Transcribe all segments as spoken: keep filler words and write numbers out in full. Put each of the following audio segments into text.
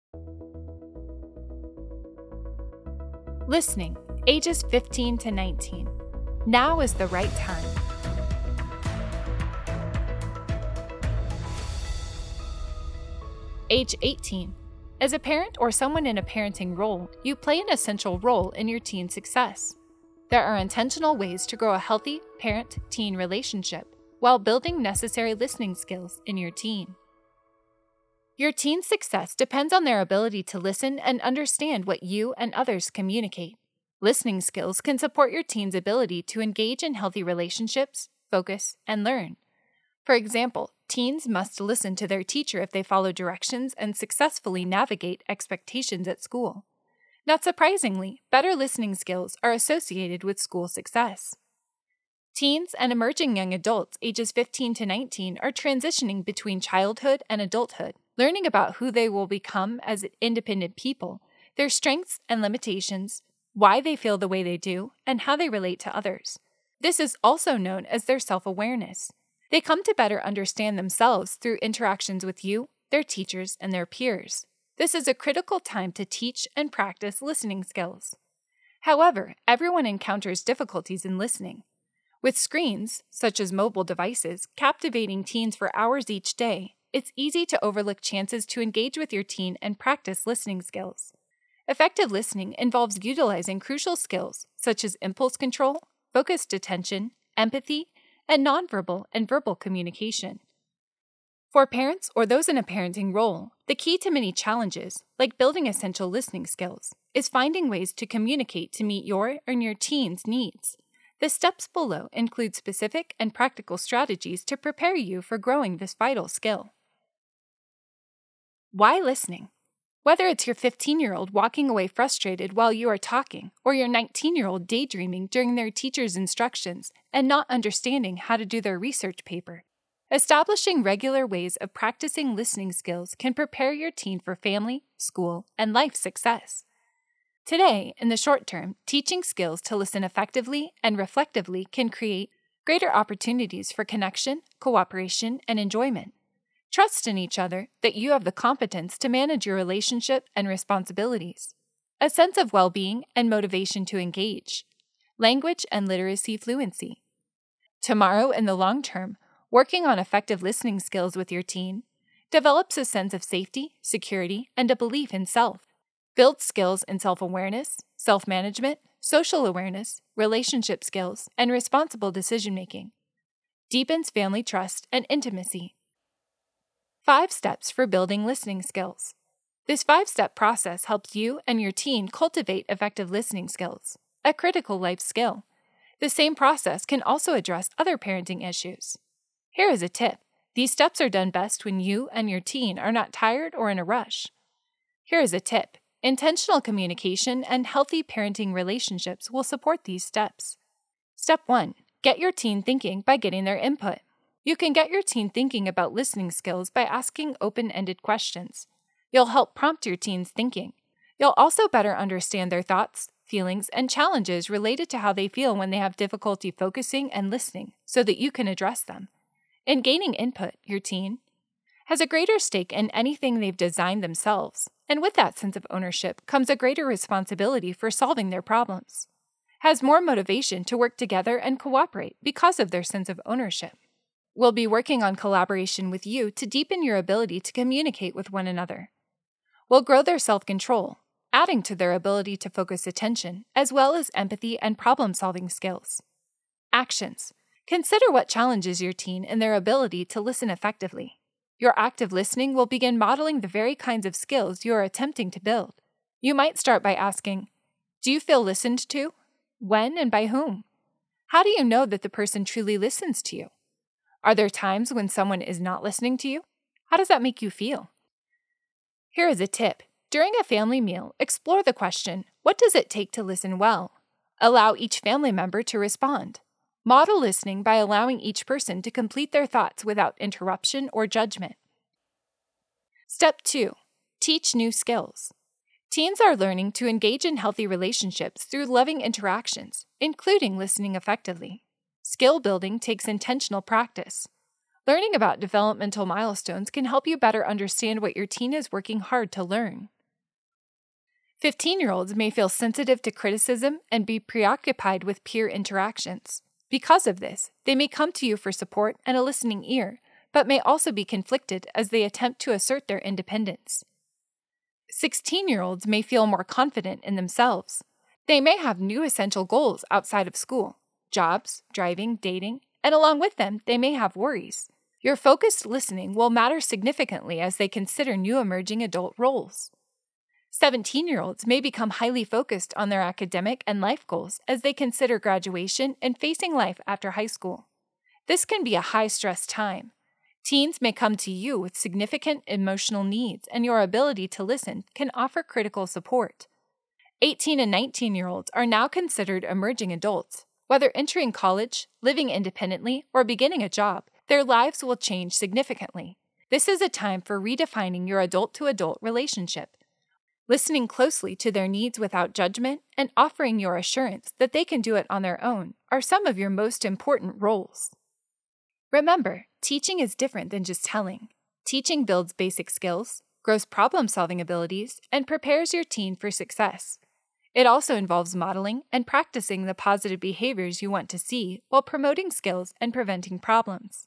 Listening, ages fifteen to nineteen. Now is the right time. Age eighteen. As a parent or someone in a parenting role, you play an essential role in your teen's success. There are intentional ways to grow a healthy parent-teen relationship while building necessary listening skills in your teen. Your teen's success depends on their ability to listen and understand what you and others communicate. Listening skills can support your teen's ability to engage in healthy relationships, focus, and learn. For example, teens must listen to their teacher if they follow directions and successfully navigate expectations at school. Not surprisingly, better listening skills are associated with school success. Teens and emerging young adults ages fifteen to nineteen are transitioning between childhood and adulthood, learning about who they will become as independent people, their strengths and limitations, why they feel the way they do, and how they relate to others. This is also known as their self-awareness. They come to better understand themselves through interactions with you, their teachers, and their peers. This is a critical time to teach and practice listening skills. However, everyone encounters difficulties in listening. With screens, such as mobile devices, captivating teens for hours each day, it's easy to overlook chances to engage with your teen and practice listening skills. Effective listening involves utilizing crucial skills such as impulse control, focused attention, empathy, and nonverbal and verbal communication. For parents or those in a parenting role, the key to many challenges, like building essential listening skills, is finding ways to communicate to meet your and your teen's needs. The steps below include specific and practical strategies to prepare you for growing this vital skill. Why listening? Whether it's your fifteen-year-old walking away frustrated while you are talking, or your nineteen-year-old daydreaming during their teacher's instructions and not understanding how to do their research paper, establishing regular ways of practicing listening skills can prepare your teen for family, school, and life success. Today, in the short term, teaching skills to listen effectively and reflectively can create greater opportunities for connection, cooperation, and enjoyment. Trust in each other that you have the competence to manage your relationship and responsibilities. A sense of well-being and motivation to engage. Language and literacy fluency. Tomorrow, in the long term, working on effective listening skills with your teen develops a sense of safety, security, and a belief in self. Builds skills in self-awareness, self-management, social awareness, relationship skills, and responsible decision-making. Deepens family trust and intimacy. Five steps for building listening skills. This five-step process helps you and your teen cultivate effective listening skills, a critical life skill. The same process can also address other parenting issues. Here is a tip. These steps are done best when you and your teen are not tired or in a rush. Here is a tip. Intentional communication and healthy parenting relationships will support these steps. Step one. Get your teen thinking by getting their input. You can get your teen thinking about listening skills by asking open-ended questions. You'll help prompt your teen's thinking. You'll also better understand their thoughts, feelings, and challenges related to how they feel when they have difficulty focusing and listening so that you can address them. In gaining input, your teen has a greater stake in anything they've designed themselves, and with that sense of ownership comes a greater responsibility for solving their problems. Has more motivation to work together and cooperate because of their sense of ownership. Will be working on collaboration with you to deepen your ability to communicate with one another. Will grow their self-control, adding to their ability to focus attention, as well as empathy and problem-solving skills. Actions. Consider what challenges your teen in their ability to listen effectively. Your active listening will begin modeling the very kinds of skills you are attempting to build. You might start by asking, do you feel listened to? When and by whom? How do you know that the person truly listens to you? Are there times when someone is not listening to you? How does that make you feel? Here is a tip. During a family meal, explore the question, what does it take to listen well? Allow each family member to respond. Model listening by allowing each person to complete their thoughts without interruption or judgment. Step two. Teach new skills. Teens are learning to engage in healthy relationships through loving interactions, including listening effectively. Skill building takes intentional practice. Learning about developmental milestones can help you better understand what your teen is working hard to learn. fifteen-year-olds may feel sensitive to criticism and be preoccupied with peer interactions. Because of this, they may come to you for support and a listening ear, but may also be conflicted as they attempt to assert their independence. sixteen-year-olds may feel more confident in themselves. They may have new essential goals outside of school, jobs, driving, dating, and along with them, they may have worries. Your focused listening will matter significantly as they consider new emerging adult roles. seventeen-year-olds may become highly focused on their academic and life goals as they consider graduation and facing life after high school. This can be a high-stress time. Teens may come to you with significant emotional needs, and your ability to listen can offer critical support. eighteen and nineteen-year-olds are now considered emerging adults. Whether entering college, living independently, or beginning a job, their lives will change significantly. This is a time for redefining your adult-to-adult relationship. Listening closely to their needs without judgment and offering your assurance that they can do it on their own are some of your most important roles. Remember, teaching is different than just telling. Teaching builds basic skills, grows problem-solving abilities, and prepares your teen for success. It also involves modeling and practicing the positive behaviors you want to see while promoting skills and preventing problems.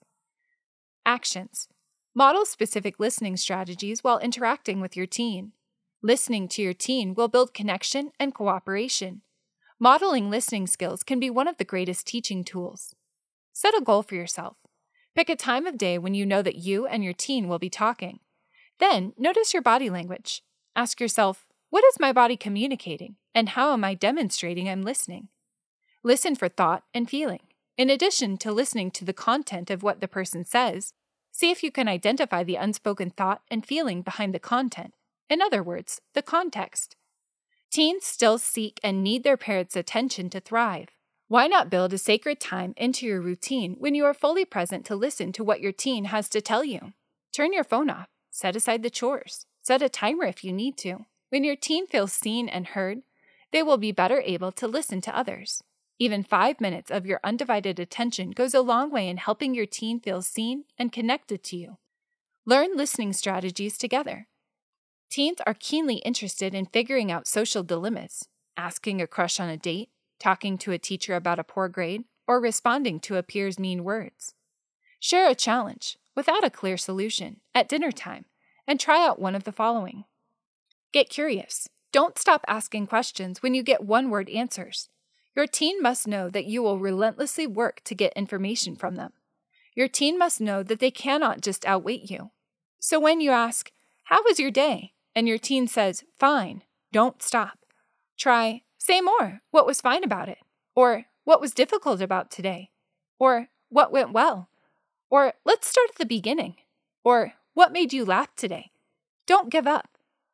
Actions. Model specific listening strategies while interacting with your teen. Listening to your teen will build connection and cooperation. Modeling listening skills can be one of the greatest teaching tools. Set a goal for yourself. Pick a time of day when you know that you and your teen will be talking. Then, notice your body language. Ask yourself, what is my body communicating, and how am I demonstrating I'm listening? Listen for thought and feeling. In addition to listening to the content of what the person says, see if you can identify the unspoken thought and feeling behind the content. In other words, the context. Teens still seek and need their parents' attention to thrive. Why not build a sacred time into your routine when you are fully present to listen to what your teen has to tell you? Turn your phone off. Set aside the chores. Set a timer if you need to. When your teen feels seen and heard, they will be better able to listen to others. Even five minutes of your undivided attention goes a long way in helping your teen feel seen and connected to you. Learn listening strategies together. Teens are keenly interested in figuring out social dilemmas, asking a crush on a date, talking to a teacher about a poor grade, or responding to a peer's mean words. Share a challenge, without a clear solution, at dinner time, and try out one of the following. Get curious. Don't stop asking questions when you get one-word answers. Your teen must know that you will relentlessly work to get information from them. Your teen must know that they cannot just outwait you. So when you ask, "How was your day?" and your teen says, "Fine," don't stop. Try, "Say more. What was fine about it?" Or, "What was difficult about today?" Or, "What went well?" Or, "Let's start at the beginning." Or, "What made you laugh today?" Don't give up.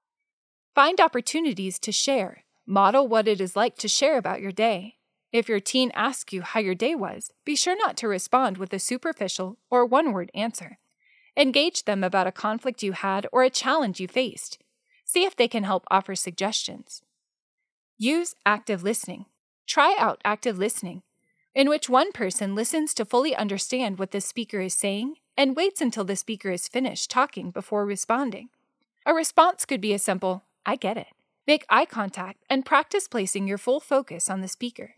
Find opportunities to share. Model what it is like to share about your day. If your teen asks you how your day was, be sure not to respond with a superficial or one-word answer. Engage them about a conflict you had or a challenge you faced. See if they can help offer suggestions. Use active listening. Try out active listening, in which one person listens to fully understand what the speaker is saying and waits until the speaker is finished talking before responding. A response could be a simple, "I get it." Make eye contact and practice placing your full focus on the speaker.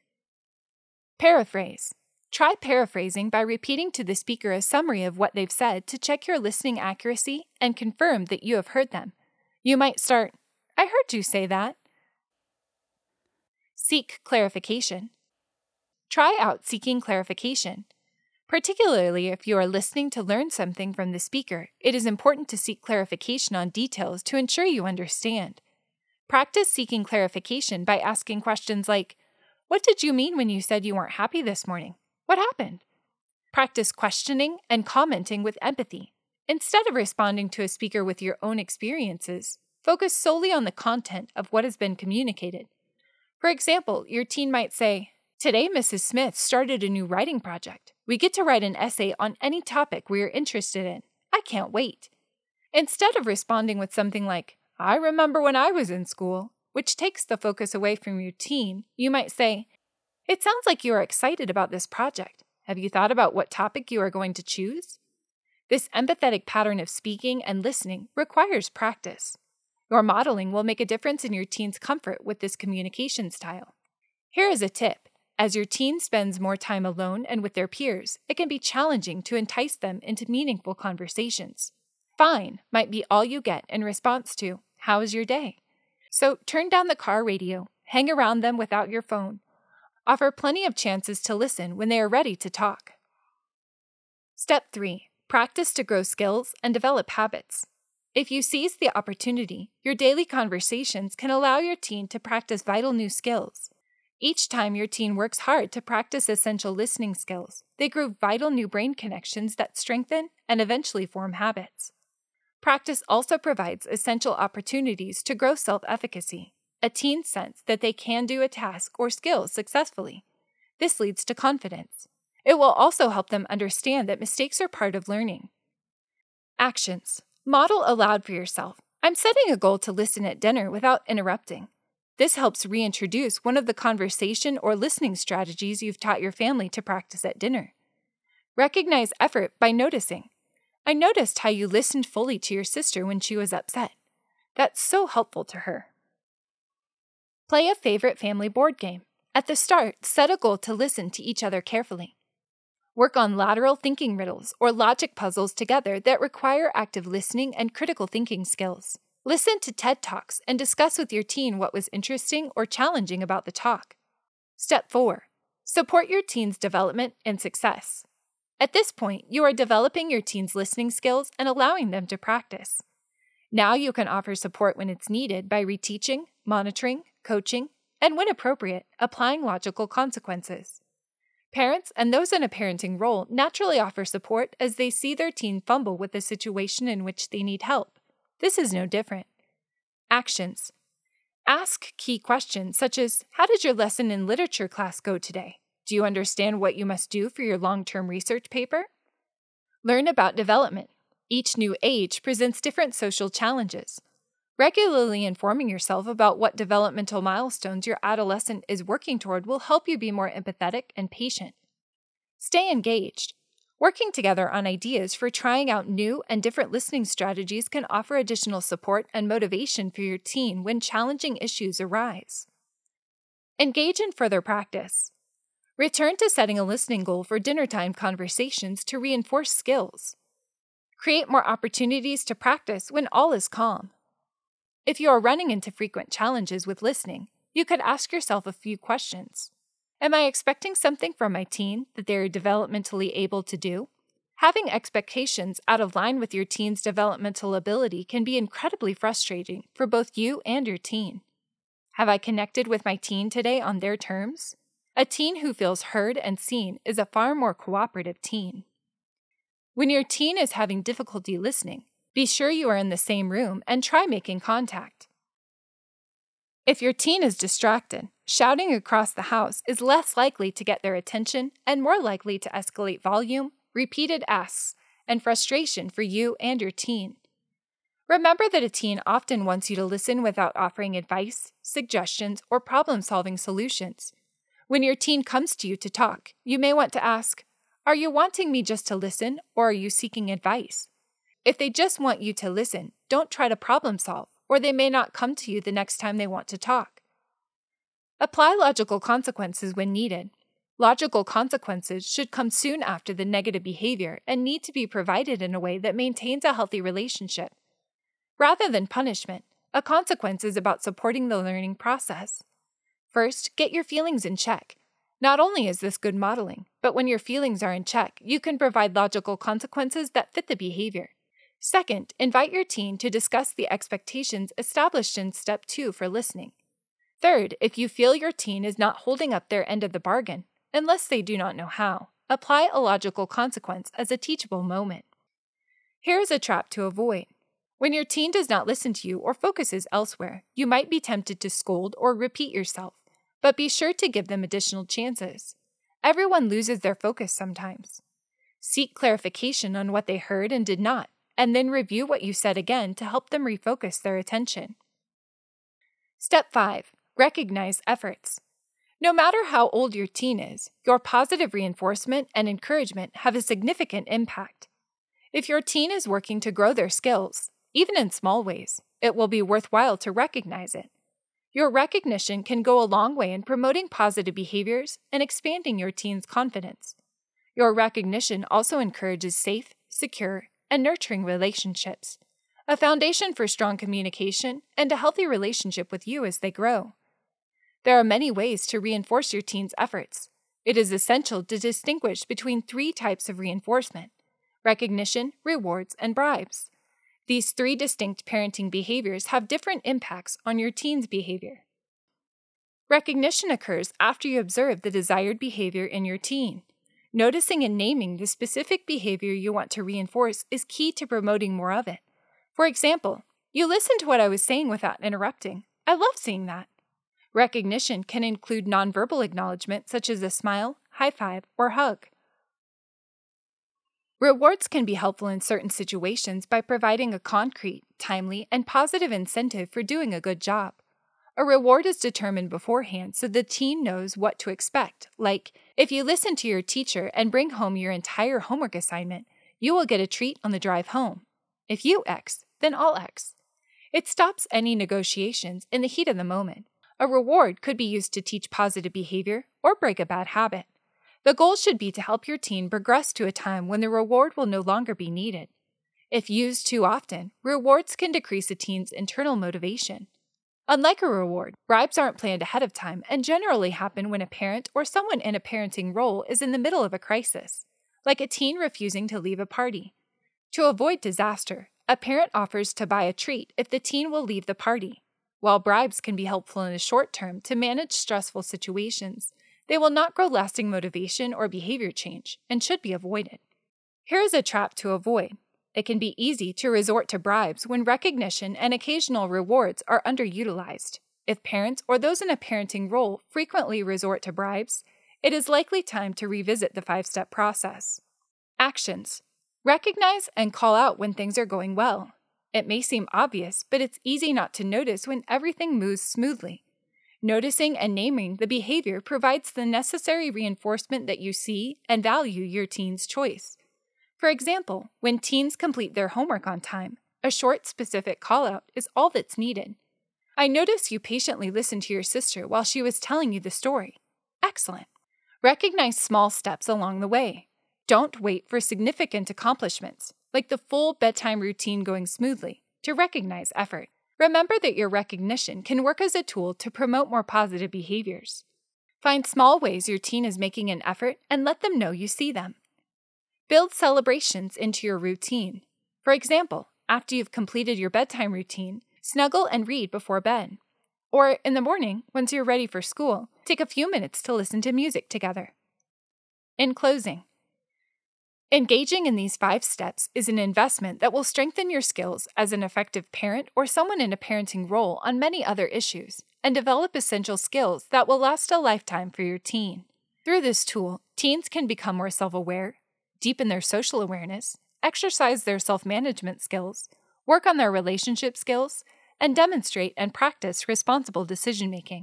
Paraphrase. Try paraphrasing by repeating to the speaker a summary of what they've said to check your listening accuracy and confirm that you have heard them. You might start, "I heard you say that." Seek clarification. Try out seeking clarification. Particularly if you are listening to learn something from the speaker, it is important to seek clarification on details to ensure you understand. Practice seeking clarification by asking questions like, "What did you mean when you said you weren't happy this morning? What happened?" Practice questioning and commenting with empathy. Instead of responding to a speaker with your own experiences, focus solely on the content of what has been communicated. For example, your teen might say, "Today, Missus Smith started a new writing project. We get to write an essay on any topic we are interested in. I can't wait." Instead of responding with something like, "I remember when I was in school," which takes the focus away from your teen, you might say, "It sounds like you are excited about this project. Have you thought about what topic you are going to choose?" This empathetic pattern of speaking and listening requires practice. Your modeling will make a difference in your teen's comfort with this communication style. Here is a tip. As your teen spends more time alone and with their peers, it can be challenging to entice them into meaningful conversations. Fine might be all you get in response to, "How is your day?" So turn down the car radio, hang around them without your phone. Offer plenty of chances to listen when they are ready to talk. Step three. Practice to grow skills and develop habits. If you seize the opportunity, your daily conversations can allow your teen to practice vital new skills. Each time your teen works hard to practice essential listening skills, they grow vital new brain connections that strengthen and eventually form habits. Practice also provides essential opportunities to grow self-efficacy, a teen's sense that they can do a task or skill successfully. This leads to confidence. It will also help them understand that mistakes are part of learning. Actions. Model aloud for yourself. I'm setting a goal to listen at dinner without interrupting. This helps reintroduce one of the conversation or listening strategies you've taught your family to practice at dinner. Recognize effort by noticing. I noticed how you listened fully to your sister when she was upset. That's so helpful to her. Play a favorite family board game. At the start, set a goal to listen to each other carefully. Work on lateral thinking riddles or logic puzzles together that require active listening and critical thinking skills. Listen to TED Talks and discuss with your teen what was interesting or challenging about the talk. Step four. Support your teen's development and success. At this point, you are developing your teen's listening skills and allowing them to practice. Now you can offer support when it's needed by reteaching, monitoring, coaching, and when appropriate, applying logical consequences. Parents and those in a parenting role naturally offer support as they see their teen fumble with a situation in which they need help. This is no different. Actions. Ask key questions such as, how did your lesson in literature class go today? Do you understand what you must do for your long-term research paper? Learn about development. Each new age presents different social challenges. Regularly informing yourself about what developmental milestones your adolescent is working toward will help you be more empathetic and patient. Stay engaged. Working together on ideas for trying out new and different listening strategies can offer additional support and motivation for your teen when challenging issues arise. Engage in further practice. Return to setting a listening goal for dinnertime conversations to reinforce skills. Create more opportunities to practice when all is calm. If you are running into frequent challenges with listening, you could ask yourself a few questions. Am I expecting something from my teen that they are developmentally able to do? Having expectations out of line with your teen's developmental ability can be incredibly frustrating for both you and your teen. Have I connected with my teen today on their terms? A teen who feels heard and seen is a far more cooperative teen. When your teen is having difficulty listening, be sure you are in the same room and try making contact. If your teen is distracted, shouting across the house is less likely to get their attention and more likely to escalate volume, repeated asks, and frustration for you and your teen. Remember that a teen often wants you to listen without offering advice, suggestions, or problem-solving solutions. When your teen comes to you to talk, you may want to ask, "Are you wanting me just to listen, or are you seeking advice?" If they just want you to listen, don't try to problem-solve, or they may not come to you the next time they want to talk. Apply logical consequences when needed. Logical consequences should come soon after the negative behavior and need to be provided in a way that maintains a healthy relationship. Rather than punishment, a consequence is about supporting the learning process. First, get your feelings in check. Not only is this good modeling, but when your feelings are in check, you can provide logical consequences that fit the behavior. Second, invite your teen to discuss the expectations established in Step two for listening. Third, if you feel your teen is not holding up their end of the bargain, unless they do not know how, apply a logical consequence as a teachable moment. Here is a trap to avoid. When your teen does not listen to you or focuses elsewhere, you might be tempted to scold or repeat yourself, but be sure to give them additional chances. Everyone loses their focus sometimes. Seek clarification on what they heard and did not, and then review what you said again to help them refocus their attention. Step five. Recognize efforts. No matter how old your teen is, your positive reinforcement and encouragement have a significant impact. If your teen is working to grow their skills, even in small ways, it will be worthwhile to recognize it. Your recognition can go a long way in promoting positive behaviors and expanding your teen's confidence. Your recognition also encourages safe, secure, and nurturing relationships, a foundation for strong communication and a healthy relationship with you as they grow. There are many ways to reinforce your teen's efforts. It is essential to distinguish between three types of reinforcement: recognition, rewards, and bribes. These three distinct parenting behaviors have different impacts on your teen's behavior. Recognition occurs after you observe the desired behavior in your teen. Noticing and naming the specific behavior you want to reinforce is key to promoting more of it. For example, you listened to what I was saying without interrupting. I love seeing that. Recognition can include nonverbal acknowledgement such as a smile, high five, or hug. Rewards can be helpful in certain situations by providing a concrete, timely, and positive incentive for doing a good job. A reward is determined beforehand so the teen knows what to expect, like, if you listen to your teacher and bring home your entire homework assignment, you will get a treat on the drive home. If you X, then I'll X. It stops any negotiations in the heat of the moment. A reward could be used to teach positive behavior or break a bad habit. The goal should be to help your teen progress to a time when the reward will no longer be needed. If used too often, rewards can decrease a teen's internal motivation. Unlike a reward, bribes aren't planned ahead of time and generally happen when a parent or someone in a parenting role is in the middle of a crisis, like a teen refusing to leave a party. To avoid disaster, a parent offers to buy a treat if the teen will leave the party. While bribes can be helpful in the short term to manage stressful situations, they will not grow lasting motivation or behavior change and should be avoided. Here is a trap to avoid. It can be easy to resort to bribes when recognition and occasional rewards are underutilized. If parents or those in a parenting role frequently resort to bribes, it is likely time to revisit the five-step process. Actions. Recognize and call out when things are going well. It may seem obvious, but it's easy not to notice when everything moves smoothly. Noticing and naming the behavior provides the necessary reinforcement that you see and value your teen's choice. For example, when teens complete their homework on time, a short, specific call-out is all that's needed. I notice you patiently listened to your sister while she was telling you the story. Excellent. Recognize small steps along the way. Don't wait for significant accomplishments, like the full bedtime routine going smoothly, to recognize effort. Remember that your recognition can work as a tool to promote more positive behaviors. Find small ways your teen is making an effort and let them know you see them. Build celebrations into your routine. For example, after you've completed your bedtime routine, snuggle and read before bed. Or in the morning, once you're ready for school, take a few minutes to listen to music together. In closing, engaging in these five steps is an investment that will strengthen your skills as an effective parent or someone in a parenting role on many other issues, and develop essential skills that will last a lifetime for your teen. Through this tool, teens can become more self-aware, deepen their social awareness, exercise their self-management skills, work on their relationship skills, and demonstrate and practice responsible decision-making.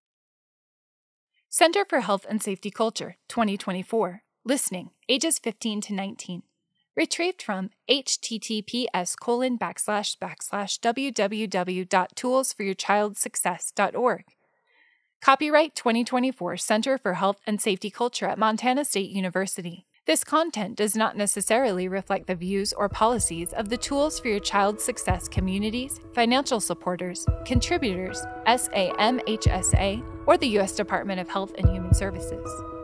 Center for Health and Safety Culture, twenty twenty-four. Listening, ages fifteen to nineteen. Retrieved from https colon backslash backslash www dot tools for your child's success dot org. Copyright twenty twenty-four Center for Health and Safety Culture at Montana State University. This content does not necessarily reflect the views or policies of the Tools for Your Child's Success communities, financial supporters, contributors, S A M H S A, or the U S Department of Health and Human Services.